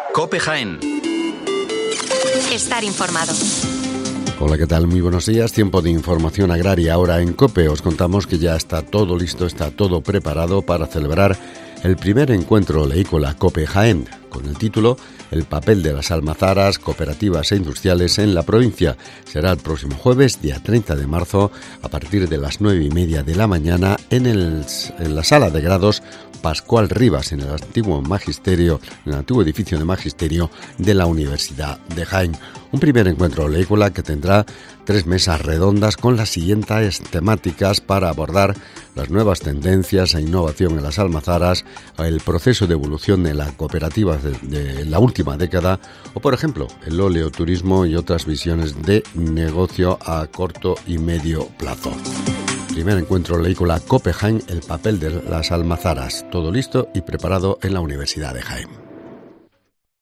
COPE Jaén. Estar informado. Hola, ¿qué tal? Muy buenos días. Tiempo de información agraria. Ahora en COPE os contamos que ya está todo listo, está todo preparado para celebrar el primer encuentro oleícola COPE Jaén, con el título El papel de las almazaras, cooperativas e industriales en la provincia. Será el próximo jueves, día 30 de marzo, a partir de las 9:30 de la mañana en la sala de grados Pascual Rivas, en el antiguo edificio de magisterio de la Universidad de Jaén. Un primer encuentro oleícola que tendrá 3 mesas redondas con las siguientes temáticas para abordar las nuevas tendencias e innovación en las almazaras, el proceso de evolución de la cooperativa de la última década o, por ejemplo, el oleoturismo y otras visiones de negocio a corto y medio plazo. Primer encuentro oleícola COPE Jaén, el papel de las almazaras. Todo listo y preparado en la Universidad de Jaén.